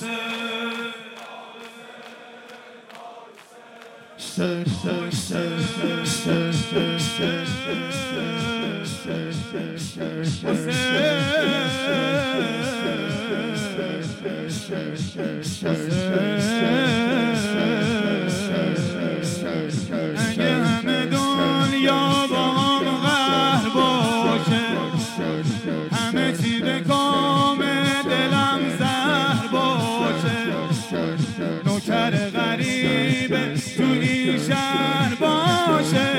اگه همه دنیا با هم قهر باشه، همه چی به کام دلم زهر باشه، نوکر غریبه تو این شهر باشه.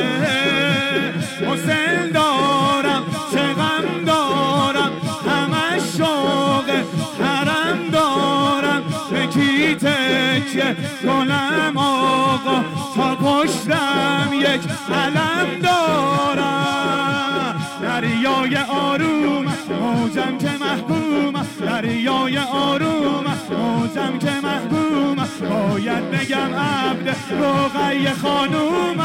حسین دارم چه غم دارم، همه شوق حرم دارم، به کی تکیه کنم آقا تا پشتم یک علم دارم. دریای آروم موجم که محکوم، دریای آروم موجم که محکوم، باید بگم عبد رقیه خانومم،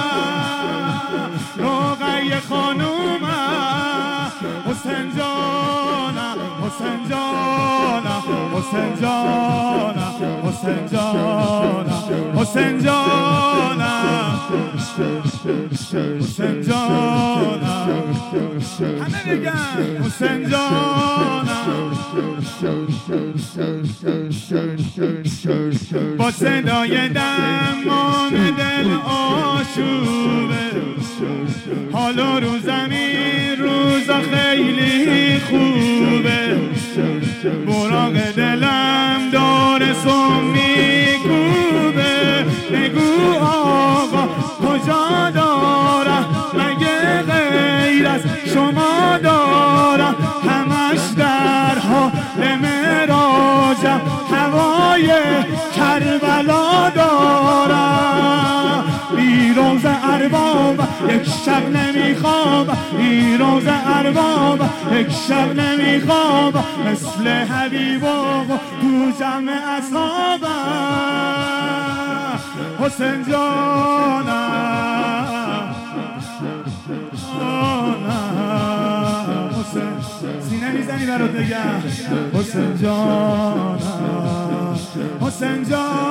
رقیه خانومم. حسین جانم، حسین جانم، حسین جانم، حسین جانم، حسین جانم، حسین جانم، همه بگن حسین جانم. با صدای دمام دل آشوبه، حالا رو زمین روزا خیلی خوبه، براق دلم داره سم میکوبه. بگو آقا کجا دارم، مگه غیر از شما دارم، همش در حال معراجم، هوای کربلا دارم. بی روز ارباب یک شب نمیخواب، بی روز ارباب یک شب نمیخواب، مثل حبیب آقا تو جمع اصحابم. حسین جانم، جانم، حسین سینه میزنی برات بگم حسین جانم، حسین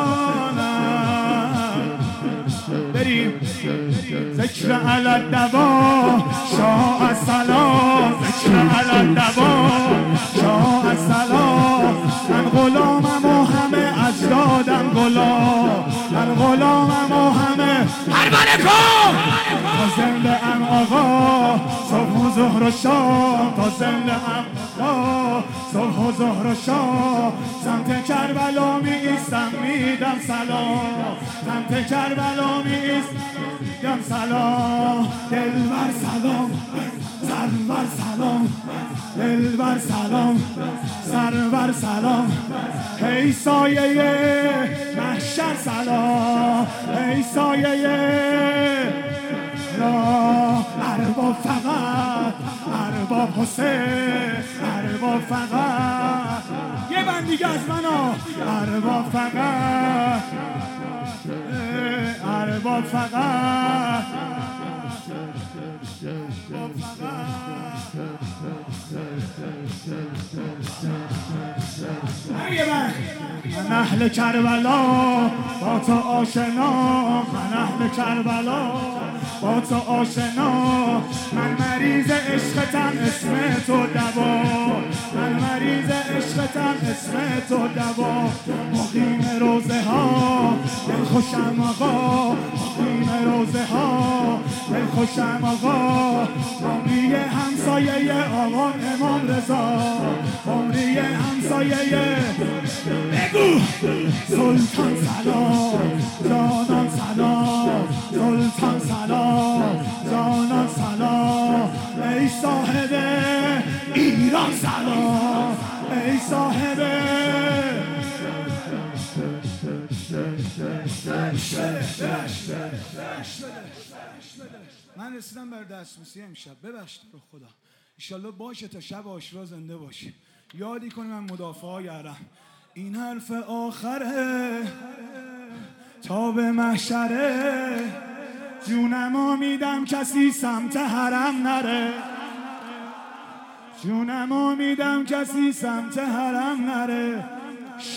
جانم. بریم ذکر علی الدوا شاه السلام، ذکر علی الدوا شاه السلام. من غلامم و همه اجدادم غلام، من غلامم و همه پروانه کن تا زنده ام آقا، صبح و ظهر و شام تا زنده ام آقا، صبح و ظهر و شام. سمت کربلا می ایستم میدم سلام، سمت کربلا می ایستم سلام. دلبر سلام، سرور سلام، دلبر سلام، سرور سلام. ای سایه محشر سلام، ای سایه لا ارباب فقط، ارباب حسین، ارباب فقط. یه بند دیگه از منو، ارباب فقط، ارباب فقط، ارباب فقط. من اهل کربلا با تو آشنا، من اهل کربلا با تو آشنا. من مریض عشقتم اسم تو دوا، من مریض عشقتم اسم تو دوا. مقیم روزه ها دل خوشم آقا، مقیم روزه ها دل خوشم آقا. عمری همسایه آقا امام رضا، عمری همسایه بگو سلطان سلام، جانان سلام، سلطان سلام، جانان سلام. ای صاحب ایران سلام، ای صاحب من رسیدم بر دستبوسی امشب، ببخشید رو خدا. انشالله باشه تا شب عاشورا زنده باشی، یادی کنیم من مدافع حرم. این حرف آخره تا به محشره، جونمو میدم کسی سمت حرم نره، جونمو میدم کسی سمت حرم نره.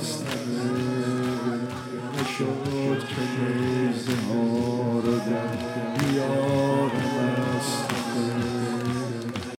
خواستم نشد که نیزه ها